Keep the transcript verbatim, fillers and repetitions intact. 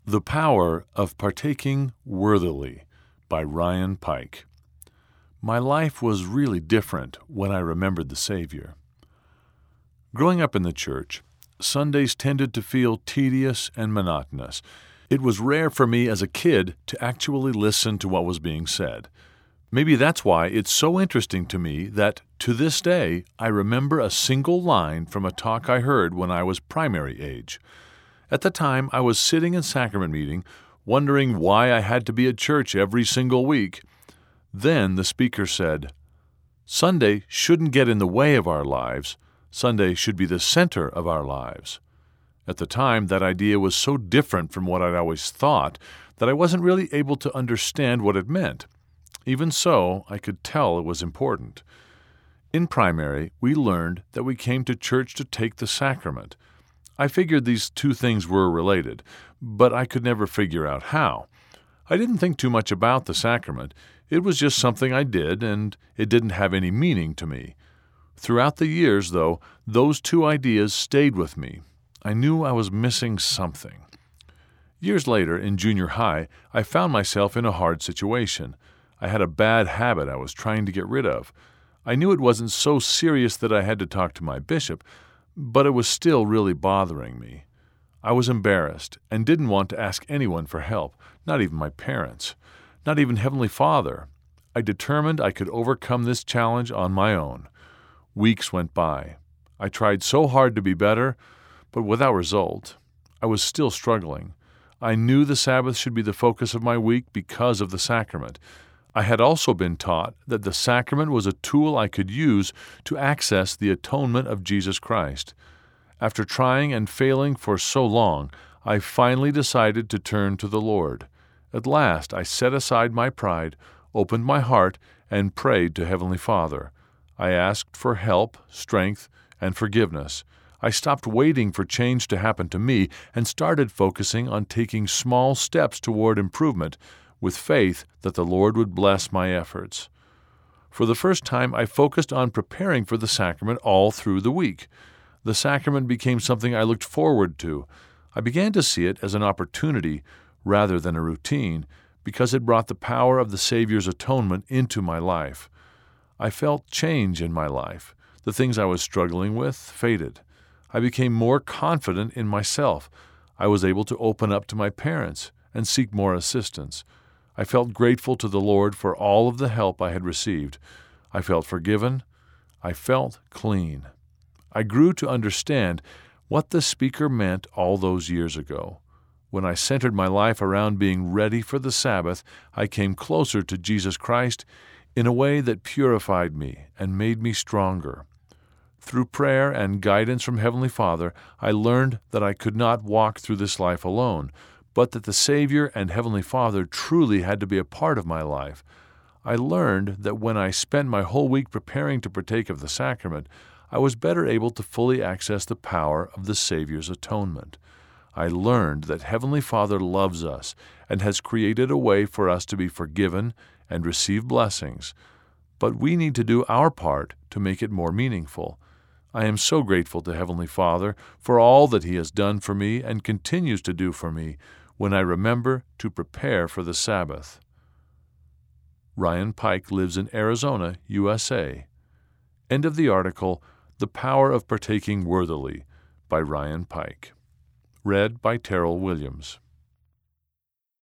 The Power of Partaking Worthily by Ryan Pike. My life was really different when I remembered the Savior. Growing up in the church, Sundays tended to feel tedious and monotonous. It was rare for me as a kid to actually listen to what was being said. Maybe that's why it's so interesting to me that, to this day, I remember a single line from a talk I heard when I was primary age. At the time, I was sitting in sacrament meeting, wondering why I had to be at church every single week. Then the speaker said, "Sunday shouldn't get in the way of our lives. Sunday should be the center of our lives." At the time, that idea was so different from what I'd always thought that I wasn't really able to understand what it meant. Even so, I could tell it was important. In primary, we learned that we came to church to take the sacrament. I figured these two things were related, but I could never figure out how. I didn't think too much about the sacrament. It was just something I did, and it didn't have any meaning to me. Throughout the years, though, those two ideas stayed with me. I knew I was missing something. Years later, in junior high, I found myself in a hard situation. I had a bad habit I was trying to get rid of. I knew it wasn't so serious that I had to talk to my bishop, but it was still really bothering me. I was embarrassed and didn't want to ask anyone for help, not even my parents, not even Heavenly Father. I determined I could overcome this challenge on my own. Weeks went by. I tried so hard to be better, but without result. I was still struggling. I knew the Sabbath should be the focus of my week because of the sacrament. I had also been taught that the sacrament was a tool I could use to access the atonement of Jesus Christ. After trying and failing for so long, I finally decided to turn to the Lord. At last, I set aside my pride, opened my heart, and prayed to Heavenly Father. I asked for help, strength, and forgiveness. I stopped waiting for change to happen to me and started focusing on taking small steps toward improvement, with faith that the Lord would bless my efforts. For the first time, I focused on preparing for the sacrament all through the week. The sacrament became something I looked forward to. I began to see it as an opportunity rather than a routine, because it brought the power of the Savior's atonement into my life. I felt change in my life. The things I was struggling with faded. I became more confident in myself. I was able to open up to my parents and seek more assistance. I felt grateful to the Lord for all of the help I had received. I felt forgiven. I felt clean. I grew to understand what the speaker meant all those years ago. When I centered my life around being ready for the Sabbath, I came closer to Jesus Christ in a way that purified me and made me stronger. Through prayer and guidance from Heavenly Father, I learned that I could not walk through this life alone, but that the Savior and Heavenly Father truly had to be a part of my life. I learned that when I spent my whole week preparing to partake of the sacrament, I was better able to fully access the power of the Savior's atonement. I learned that Heavenly Father loves us and has created a way for us to be forgiven and receive blessings, but we need to do our part to make it more meaningful. I am so grateful to Heavenly Father for all that He has done for me and continues to do for me when I remember to prepare for the Sabbath. Ryan Pike lives in Arizona, U S A. End of the article, The Power of Partaking Worthily by Ryan Pike. Read by Terrell Williams.